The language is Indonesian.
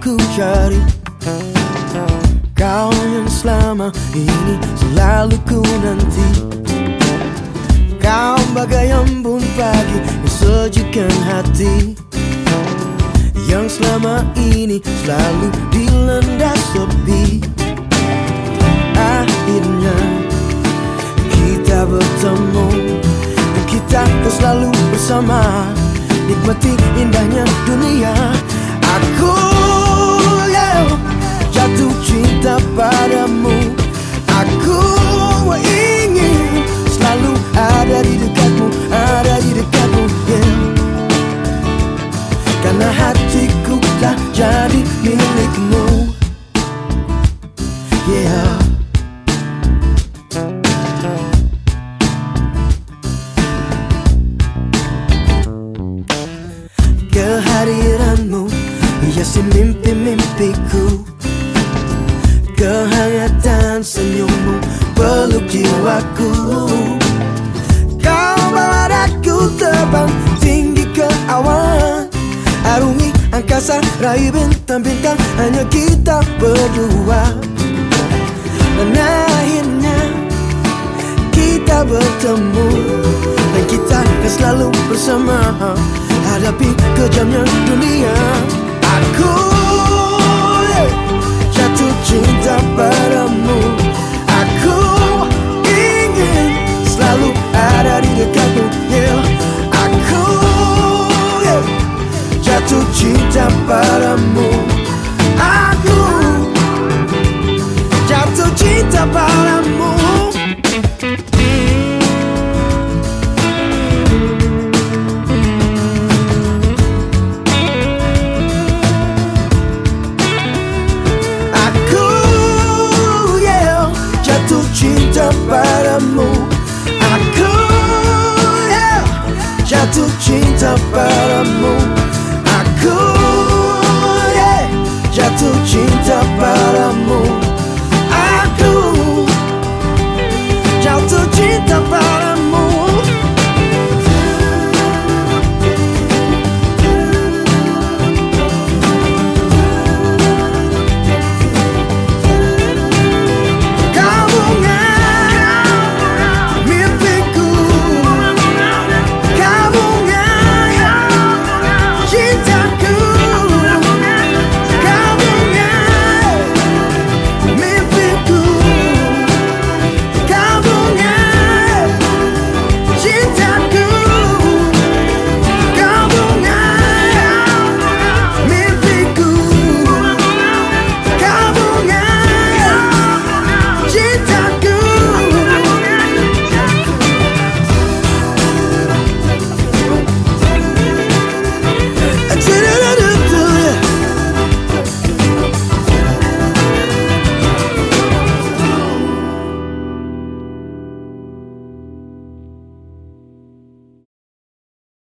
ku cari. Kau yang selama ini selalu ku nanti. Kau bagai embun pagi yang sejukkan hati, yang selama ini selalu dilanda sepi. Akhirnya kita bertemu, dan kita kan selalu bersama, nikmati indahnya dunia. Aku jatuh cinta padamu. Aku ingin selalu ada di dekatmu, ada di dekatmu, karena hatiku telah jadi milikmu, Kehadiranmu hiasi mimpi-mimpiku, kehangatan senyummu peluk jiwaku. Kau bawa aku terbang tinggi ke awan, arungi angkasa, raih bintang-bintang, hanya kita berdua. Dan akhirnya kita bertemu, dan kita akan selalu bersama, hadapi kejamnya dunia. Aku jatuh cinta padamu. Aku ingin selalu ada di dekatmu, Aku jatuh cinta padamu. Aku jatuh cinta padamu. Cinta padamu. Aku jatuh cinta padamu. Aku jatuh cinta padamu.